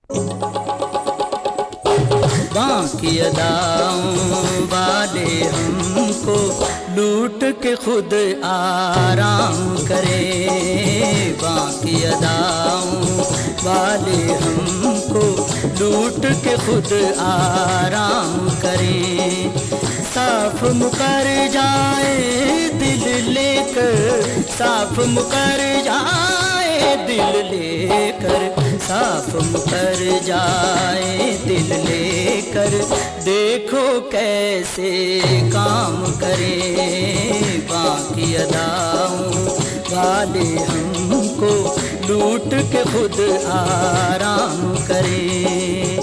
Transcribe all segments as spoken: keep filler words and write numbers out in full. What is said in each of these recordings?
बाकी अदाओं वाले हमको लूट के खुद आराम करे, बाकी अदाओं वाले हमको लूट के खुद आराम करें। साफ मुकर जाए दिल लेकर, साफ मुकर जाए दिल लेकर, साफ मुकर जाए दिल लेकर, देखो कैसे काम करें। बाकी अदाओं वाले हमको लूट के खुद आराम करें।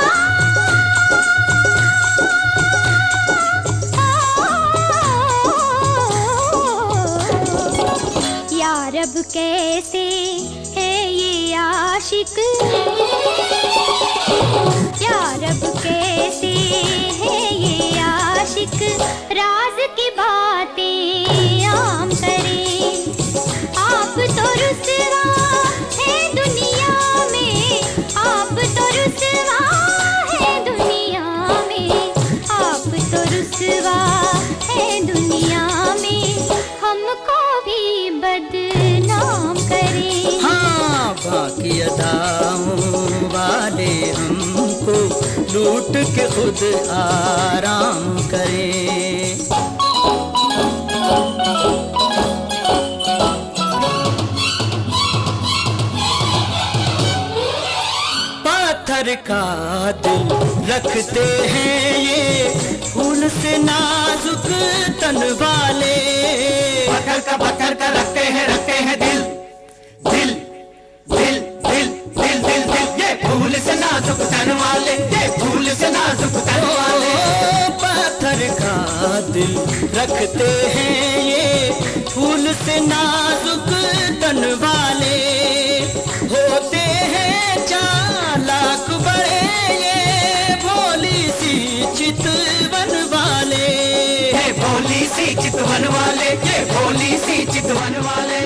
रब कैसे है ये आशिक, या रब कैसे है ये आशिक, राज की बातें आम करें। आप तो रुसवा है दुनिया में, आप तो रुसवा है दुनिया में, आप तो रुसवा है दुनिया में, हमको भी बदनाम करें। हाँ, बाकी अदाओं वाले हमको लूट के खुद आराम करें। पत्थर का दिल रखते हैं ये, फूल से नाजुक तन वाले। पत्थर का पत्थर का रखते हैं रखते हैं दिल, दिल दिल दिल दिल दिल दिल, ये फूल से नाजुक तन वाले, ये फूल से नाजुक तन वाले। पत्थर का दिल रखते हैं ये, फूल से नाजुक तन वाले, होते हैं चालाक बड़े ये, भोली सी चितवन वाले, ये भोली सी चितवन वाले, ये भोली सी चितवन वाले।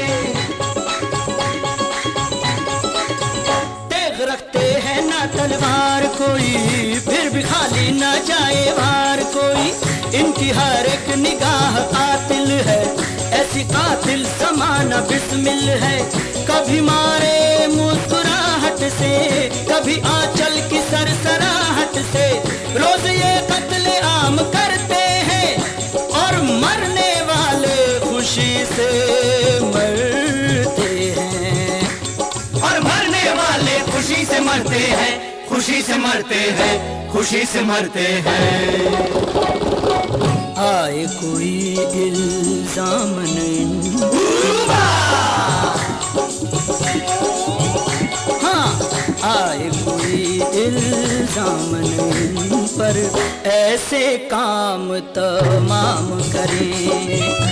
तेग रखते हैं ना तलवार कोई, फिर भी खाली ना जाए वार कोई, इनकी हर एक निगाह कातिल है, ऐसी कातिल समाना बिस्मिल है। कभी मारे मुस्कुराहट से, कभी आंचल की सरसराहट से, रोज ये कत्ले आम करते हैं, और मरने वाले खुशी से मरते हैं, और मरने वाले खुशी से मरते हैं, खुशी से मरते हैं, खुशी से मरते हैं। आए कोई इल्जाम नहीं, हाँ आए कोई इल्जाम नहीं, पर ऐसे काम तमाम करें।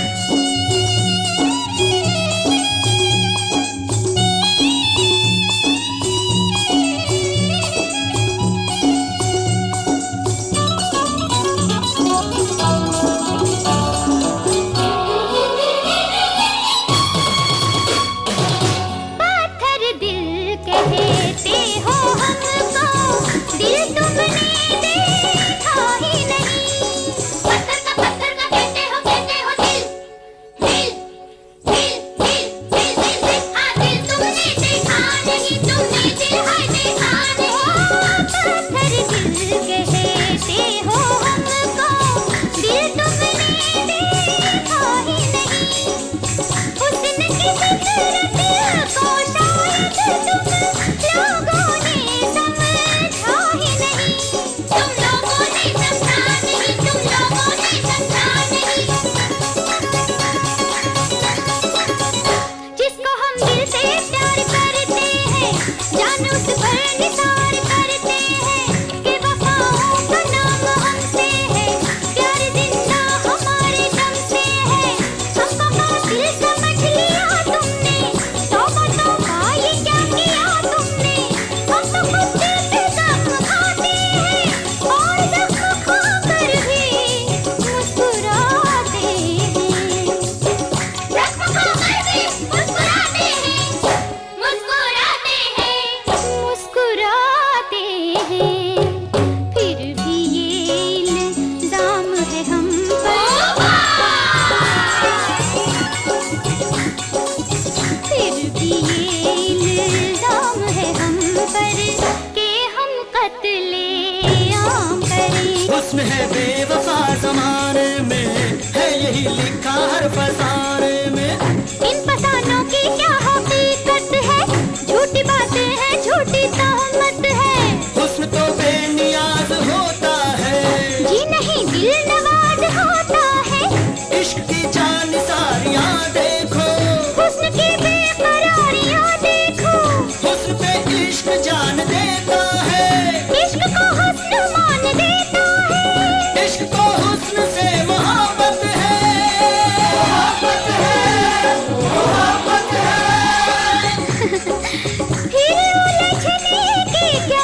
पर के हम कत्ले आम करें। हुस्न है बेवफा ज़माने में, है यही लिखा हर फसाने में। इन फसानों की क्या हकीकत है, झूठी बातें हैं झूठी तहमत है। हुस्न तो बेनियाज होता है, जी नहीं दिल नवाज होता है। इश्क की जानिसारियां देखो, हुस्न की बेकरारियां देखो। हुस्न पे इश्क जान देता है, इश्क को हुस्न मान देता है। इश्क को हुस्न से मोहब्बत है, मोहब्बत है, मोहब्बत है। फिर उलझने की क्या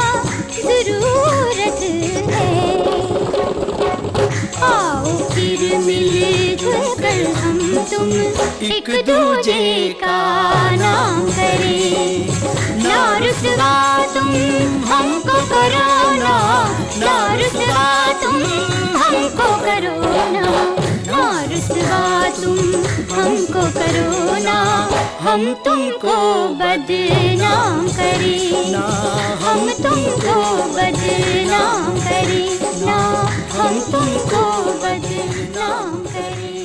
जरूरत है, आओ फिर मिलजुल कर हम तुम एक दूजे का नाम करें। ना रुसवा तुम हमको करो ना, ना रुसवा तुम हमको करो ना, ना रुसवा तुम हमको करो ना। हम तुमको बदनाम करें ना हम तुमको बदनाम करें ना, हम तुमको बदनाम करें।